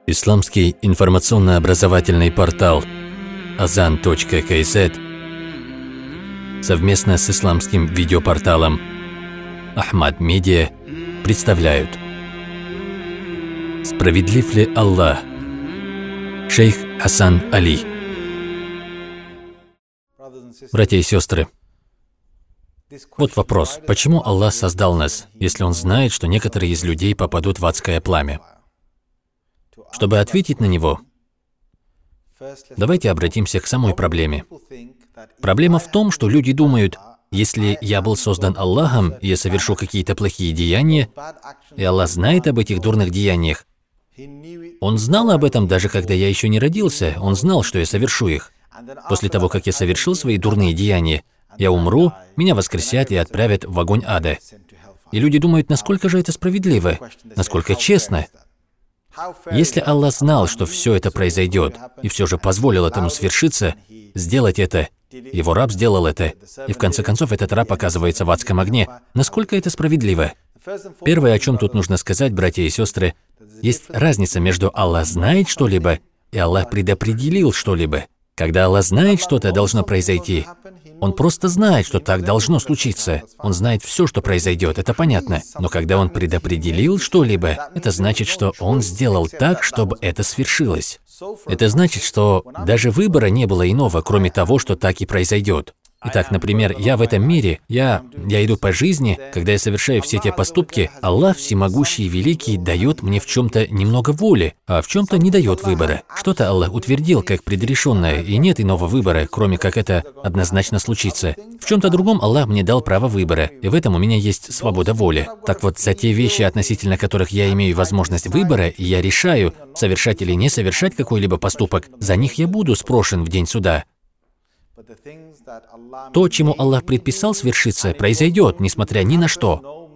Исламский информационно-образовательный портал Azan.kz совместно с исламским видеопорталом Ахмад Медиа представляют «Справедлив ли Аллах?» Шейх Хасан Али. Братья и сестры, вот вопрос: почему Аллах создал нас, если Он знает, что некоторые из людей попадут в адское пламя? Чтобы ответить на него, давайте обратимся к самой проблеме. Проблема в том, что люди думают: если я был создан Аллахом, и я совершу какие-то плохие деяния, и Аллах знает об этих дурных деяниях, Он знал об этом даже когда я еще не родился, Он знал, что я совершу их. После того, как я совершил свои дурные деяния, я умру, меня воскресят и отправят в огонь ада. И люди думают, насколько же это справедливо, насколько честно. Если Аллах знал, что все это произойдет, и все же позволил этому свершиться, сделать это, Его раб сделал это, и в конце концов этот раб оказывается в адском огне, насколько это справедливо? Первое, о чем тут нужно сказать, братья и сестры, есть разница между Аллах знает что-либо и Аллах предопределил что-либо. Когда Аллах знает, что-то должно произойти, Он просто знает, что так должно случиться. Он знает все, что произойдет, это понятно. Но когда Он предопределил что-либо, это значит, что Он сделал так, чтобы это свершилось. Это значит, что даже выбора не было иного, кроме того, что так и произойдет. Итак, например, я в этом мире, я иду по жизни, когда я совершаю все те поступки, Аллах Всемогущий и Великий дает мне в чем-то немного воли, а в чем-то не дает выбора. Что-то Аллах утвердил как предрешенное, и нет иного выбора, кроме как это однозначно случится. В чем-то другом Аллах мне дал право выбора, и в этом у меня есть свобода воли. Так вот, за те вещи, относительно которых я имею возможность выбора, и я решаю, совершать или не совершать какой-либо поступок, за них я буду спрошен в день суда. То, чему Аллах предписал свершиться, произойдет, несмотря ни на что.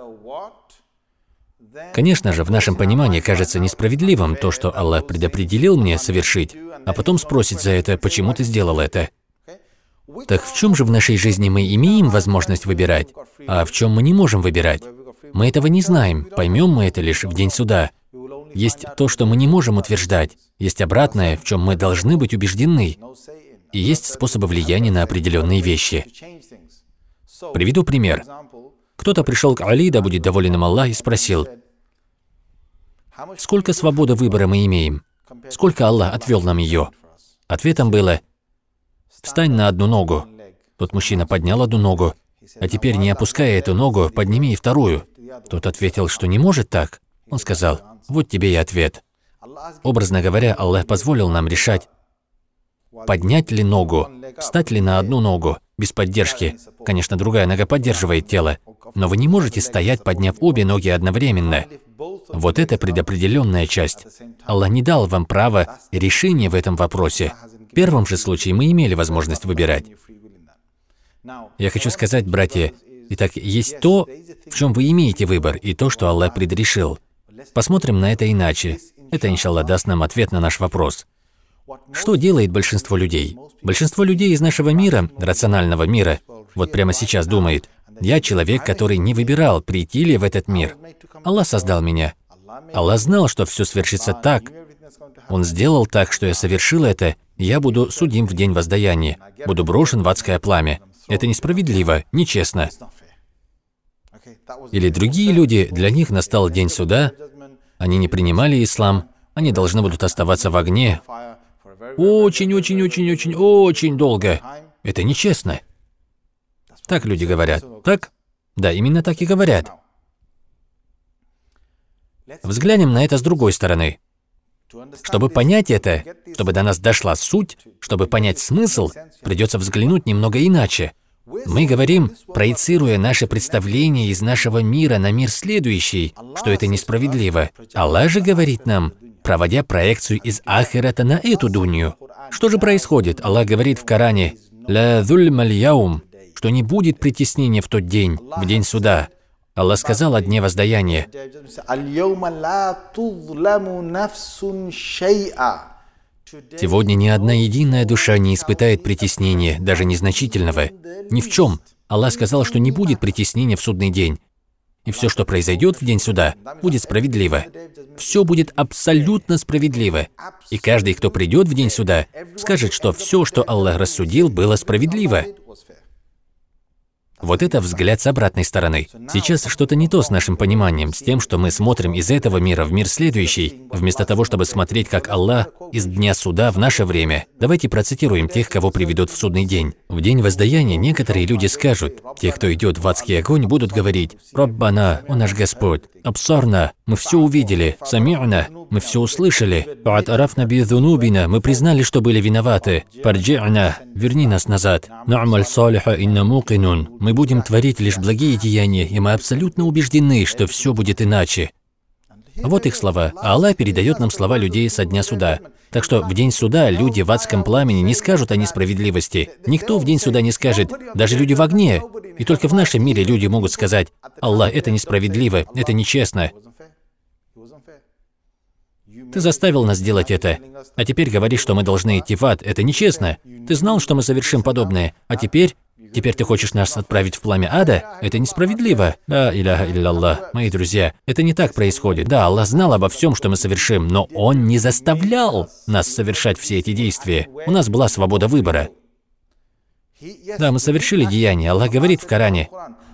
Конечно же, в нашем понимании кажется несправедливым то, что Аллах предопределил мне совершить, а потом спросит за это, почему ты сделал это. Так в чем же в нашей жизни мы имеем возможность выбирать, а в чем мы не можем выбирать? Мы этого не знаем, поймем мы это лишь в день суда. Есть то, что мы не можем утверждать, есть обратное, в чем мы должны быть убеждены. И есть способы влияния на определенные вещи. Приведу пример. Кто-то пришел к Али, да будет доволен им Аллах, и спросил: сколько свободы выбора мы имеем? Сколько Аллах отвел нам ее? Ответом было: встань на одну ногу. Тот мужчина поднял одну ногу, а теперь, не опуская эту ногу, подними и вторую. Тот ответил, что не может так. Он сказал: вот тебе и ответ. Образно говоря, Аллах позволил нам решать, поднять ли ногу, встать ли на одну ногу, без поддержки. Конечно, другая нога поддерживает тело, но вы не можете стоять, подняв обе ноги одновременно. Вот это предопределенная часть. Аллах не дал вам права решения в этом вопросе. В первом же случае мы имели возможность выбирать. Я хочу сказать, братья, итак, есть то, в чем вы имеете выбор, и то, что Аллах предрешил. Посмотрим на это иначе. Это, иншаллах, даст нам ответ на наш вопрос. Что делает большинство людей? Большинство людей из нашего мира, рационального мира, вот прямо сейчас думает: я человек, который не выбирал, прийти ли в этот мир. Аллах создал меня. Аллах знал, что все свершится так. Он сделал так, что я совершил это, и я буду судим в день воздаяния, буду брошен в адское пламя. Это несправедливо, нечестно. Или другие люди, для них настал день суда, они не принимали ислам, они должны будут оставаться в огне очень долго. Это нечестно. Так люди говорят. Так? Да, именно так и говорят. Взглянем на это с другой стороны. Чтобы понять это, чтобы до нас дошла суть, чтобы понять смысл, придется взглянуть немного иначе. Мы говорим, проецируя наше представление из нашего мира на мир следующий, что это несправедливо. Аллах же говорит нам, проводя проекцию из ахирата на эту дунью. Что же происходит? Аллах говорит в Коране: «Ля зульма аль-яум», что не будет притеснения в тот день, в день суда. Аллах сказал о дне воздаяния: «Сегодня ни одна единая душа не испытает притеснения, даже незначительного. Ни в чем. Аллах сказал, что не будет притеснения в судный день. И все, что произойдет в день суда, будет справедливо. Все будет абсолютно справедливо. И каждый, кто придет в день суда, скажет, что все, что Аллах рассудил, было справедливо. Вот это взгляд с обратной стороны. Сейчас что-то не то с нашим пониманием, с тем, что мы смотрим из этого мира в мир следующий, вместо того, чтобы смотреть, как Аллах из дня суда в наше время. Давайте процитируем тех, кого приведут в судный день. В день воздаяния некоторые люди скажут, те, кто идет в адский огонь, будут говорить: «Раббана, о наш Господь, абсарна, мы все увидели, сами'на, мы все услышали, фа'атарафна бидзунубина, мы признали, что были виноваты, фарджи'на, верни нас назад, на'маль салиха инна мукинун, мы будем творить лишь благие деяния, и мы абсолютно убеждены, что все будет иначе». Вот их слова. А Аллах передает нам слова людей со дня суда. Так что в день суда люди в адском пламени не скажут о несправедливости. Никто в день суда не скажет, даже люди в огне. И только в нашем мире люди могут сказать: «Аллах, это несправедливо, это нечестно. Ты заставил нас делать это, а теперь говоришь, что мы должны идти в ад. Это нечестно. Ты знал, что мы совершим подобное, а теперь ты хочешь нас отправить в пламя ада? Это несправедливо». Ла иляха илляллах. Мои друзья, это не так происходит. Да, Аллах знал обо всем, что мы совершим, но Он не заставлял нас совершать все эти действия. У нас была свобода выбора. Да, мы совершили деяние. Аллах говорит в Коране: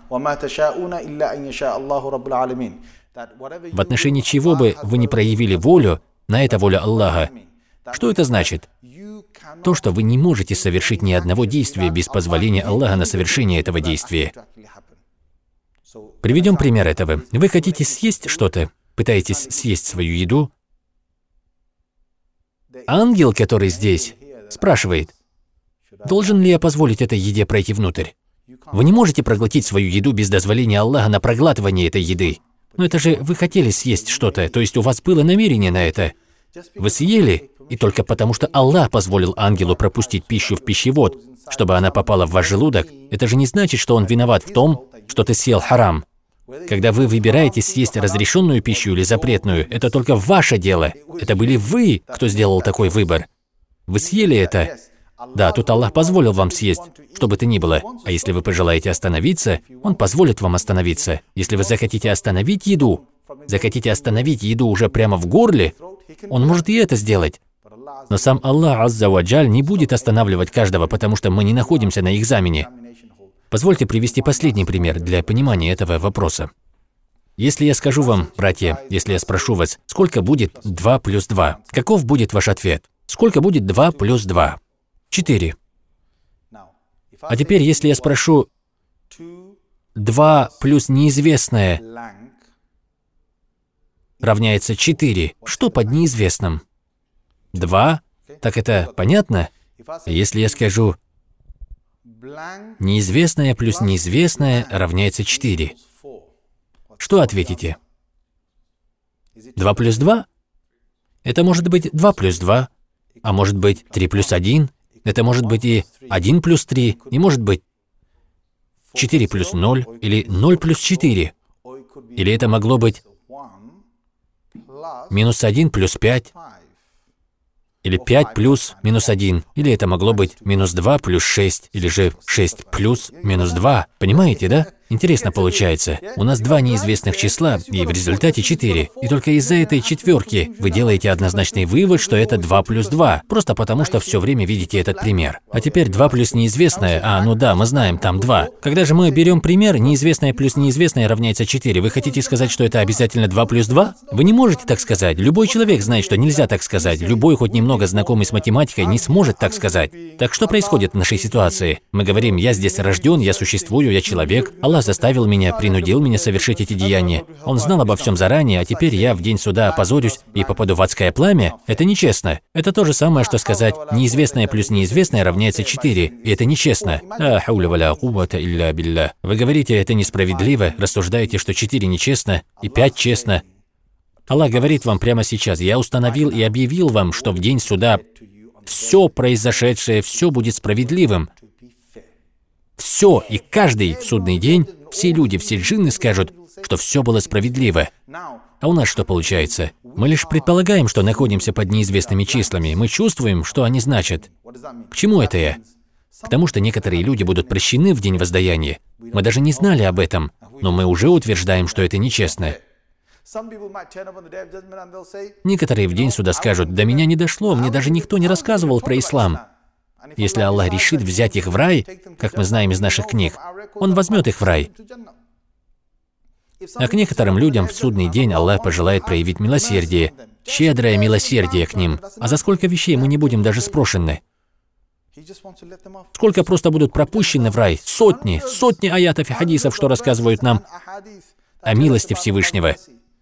в отношении чего бы вы не проявили волю, на это воля Аллаха. Что это значит? То, что вы не можете совершить ни одного действия без позволения Аллаха на совершение этого действия. Приведем пример этого. Вы хотите съесть что-то, пытаетесь съесть свою еду. Ангел, который здесь, спрашивает: должен ли я позволить этой еде пройти внутрь? Вы не можете проглотить свою еду без дозволения Аллаха на проглатывание этой еды. Но это же вы хотели съесть что-то, то есть у вас было намерение на это. Вы съели, и только потому, что Аллах позволил ангелу пропустить пищу в пищевод, чтобы она попала в ваш желудок, это же не значит, что он виноват в том, что ты съел харам. Когда вы выбираете съесть разрешенную пищу или запретную, это только ваше дело. Это были вы, кто сделал такой выбор. Вы съели это. Да, тут Аллах позволил вам съесть, что бы то ни было. А если вы пожелаете остановиться, Он позволит вам остановиться. Если вы захотите остановить еду уже прямо в горле, Он может и это сделать. Но сам Аллах Азза ва Джаль не будет останавливать каждого, потому что мы не находимся на экзамене. Позвольте привести последний пример для понимания этого вопроса. Если я скажу вам, братья, если я спрошу вас, сколько будет 2 плюс 2, каков будет ваш ответ? Сколько будет 2 плюс 2? 4. А теперь, если я спрошу 2 плюс неизвестное равняется 4, что под неизвестным? 2? Так это понятно? Если я скажу неизвестное плюс неизвестное равняется 4, что ответите? 2 плюс 2? Это может быть 2 плюс 2, а может быть 3 плюс 1, это может быть и 1 плюс 3, и может быть 4 плюс 0, или 0 плюс 4. Или это могло быть минус 1 плюс 5, или 5 плюс минус 1, или это могло быть минус 2 плюс 6, или же 6 плюс минус 2. Понимаете, да? Интересно получается. У нас 2 неизвестных числа, и в результате 4. И только из-за этой четверки вы делаете однозначный вывод, что это 2 плюс 2, просто потому что все время видите этот пример. А теперь 2 плюс неизвестное, ну да, мы знаем, там 2. Когда же мы берем пример, неизвестное плюс неизвестное равняется 4, вы хотите сказать, что это обязательно 2 плюс 2? Вы не можете так сказать. Любой человек знает, что нельзя так сказать. Любой, хоть немного знакомый с математикой, не сможет так сказать. Так что происходит в нашей ситуации? Мы говорим: я здесь рожден, я существую, я человек. Аллах заставил меня, принудил меня совершить эти деяния. Он знал обо всем заранее, а теперь я в день суда опозорюсь и попаду в адское пламя? Это нечестно. Это то же самое, что сказать: неизвестное плюс неизвестное равняется 4, и это нечестно. Вы говорите, это несправедливо, рассуждаете, что 4 нечестно и 5 честно. Аллах говорит вам прямо сейчас: я установил и объявил вам, что в день суда все произошедшее, все будет справедливым. Все, и каждый в судный день, все люди, все джинны скажут, что все было справедливо. А у нас что получается? Мы лишь предполагаем, что находимся под неизвестными числами. Мы чувствуем, что они значат. К чему это я? К тому, что некоторые люди будут прощены в день воздаяния. Мы даже не знали об этом, но мы уже утверждаем, что это нечестно. Некоторые в день суда скажут: «До меня не дошло, мне даже никто не рассказывал про ислам». Если Аллах решит взять их в рай, как мы знаем из наших книг, Он возьмет их в рай. А к некоторым людям в судный день Аллах пожелает проявить милосердие, щедрое милосердие к ним. А за сколько вещей мы не будем даже спрошены? Сколько просто будут пропущены в рай? Сотни аятов и хадисов, что рассказывают нам о милости Всевышнего.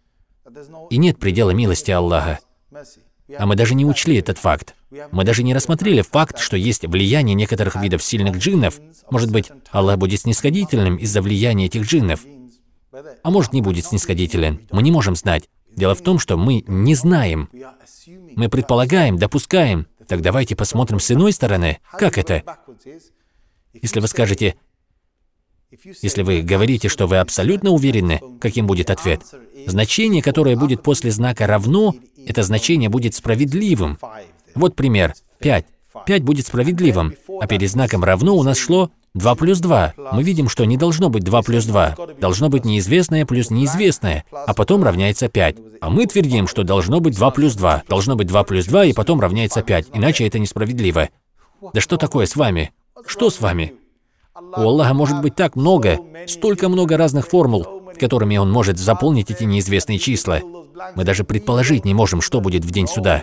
И нет предела милости Аллаха. А мы даже не учли этот факт. Мы даже не рассмотрели факт, что есть влияние некоторых видов сильных джиннов. Может быть, Аллах будет снисходительным из-за влияния этих джиннов. А может, не будет снисходителен. Мы не можем знать. Дело в том, что мы не знаем. Мы предполагаем, допускаем. Так давайте посмотрим с иной стороны. Как это? Если вы скажете, если вы говорите, что вы абсолютно уверены, каким будет ответ? Значение, которое будет после знака «равно», это значение будет справедливым. Вот пример. 5. 5 будет справедливым, а перед знаком «равно» у нас шло 2 плюс 2. Мы видим, что не должно быть 2 плюс 2. Должно быть неизвестное плюс неизвестное, а потом равняется 5. А мы твердим, что должно быть 2 плюс 2. Должно быть 2 плюс 2 и потом равняется 5. Иначе это несправедливо. Да что такое с вами? Что с вами? У Аллаха может быть так много, столько много разных формул, которыми Он может заполнить эти неизвестные числа. Мы даже предположить не можем, что будет в день суда.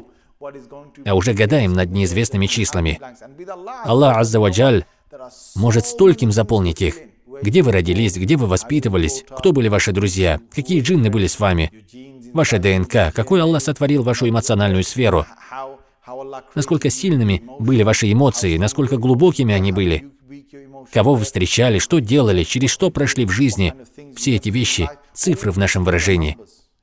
А уже гадаем над неизвестными числами. Аллах Азза ва Джаль может стольким заполнить их. Где вы родились, где вы воспитывались, кто были ваши друзья, какие джинны были с вами, ваша ДНК, какой Аллах сотворил вашу эмоциональную сферу, насколько сильными были ваши эмоции, насколько глубокими они были, кого вы встречали, что делали, через что прошли в жизни. Все эти вещи — цифры в нашем выражении.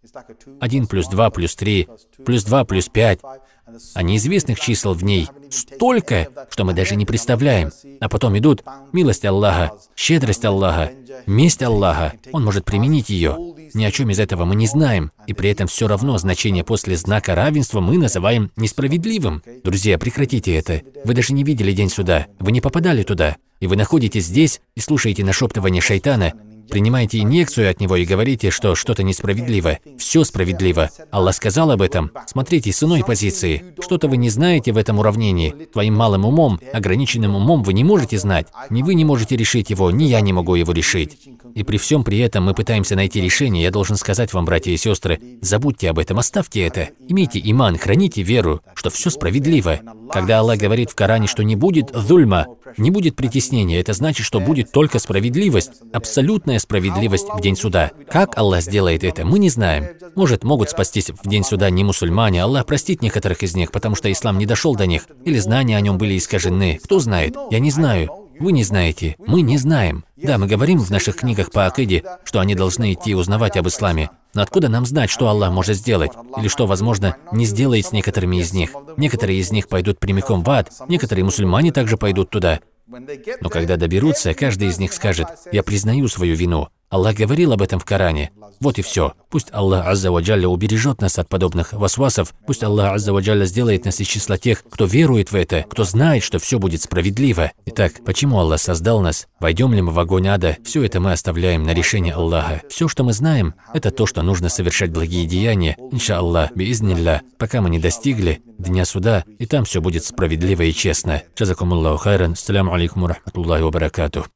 1 плюс 2 плюс 3, плюс 2 плюс 5. А неизвестных чисел в ней столько, что мы даже не представляем. А потом идут милость Аллаха, щедрость Аллаха, месть Аллаха. Он может применить ее. Ни о чем из этого мы не знаем. И при этом все равно значение после знака равенства мы называем несправедливым. Друзья, прекратите это. Вы даже не видели день суда. Вы не попадали туда. И вы находитесь здесь и слушаете нашептывание шайтана, принимаете инъекцию от него и говорите, что что-то несправедливо. Все справедливо. Аллах сказал об этом. Смотрите с иной позиции. Что-то вы не знаете в этом уравнении. Твоим малым умом, ограниченным умом вы не можете знать. Ни вы не можете решить его, ни я не могу его решить. И при всем при этом мы пытаемся найти решение. Я должен сказать вам, братья и сестры, забудьте об этом, оставьте это. Имейте иман, храните веру, что все справедливо. Когда Аллах говорит в Коране, что не будет зульма, не будет притеснения, это значит, что будет только справедливость, абсолютная справедливость в день суда. Как Аллах сделает это, мы не знаем. Может, могут спастись в день суда не мусульмане, Аллах простит некоторых из них, потому что ислам не дошел до них, или знания о нем были искажены. Кто знает? Я не знаю. Вы не знаете. Мы не знаем. Да, мы говорим в наших книгах по акиде, что они должны идти узнавать об исламе. Но откуда нам знать, что Аллах может сделать? Или что, возможно, не сделает с некоторыми из них? Некоторые из них пойдут прямиком в ад, некоторые мусульмане также пойдут туда. Но когда доберутся, каждый из них скажет: «Я признаю свою вину». Аллах говорил об этом в Коране. Вот и все. Пусть Аллах Азза ва Джалля убережет нас от подобных васвасов. Пусть Аллах Азза ва Джалля сделает нас из числа тех, кто верует в это, кто знает, что все будет справедливо. Итак, почему Аллах создал нас? Войдем ли мы в огонь ада? Все это мы оставляем на решение Аллаха. Все, что мы знаем, это то, что нужно совершать благие деяния. Иншаллах, биизнилля, пока мы не достигли дня суда, и там все будет справедливо и честно. Джазакумуллаху хайран. Ассаляму алейкум ва рахматуллахи ва баракатух.